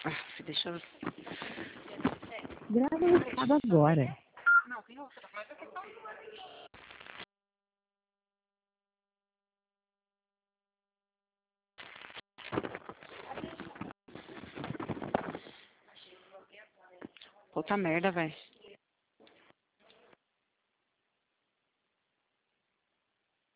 Deixa eu... Grava o recado agora. Não, tem outra, mas a questão... Puta merda, velho.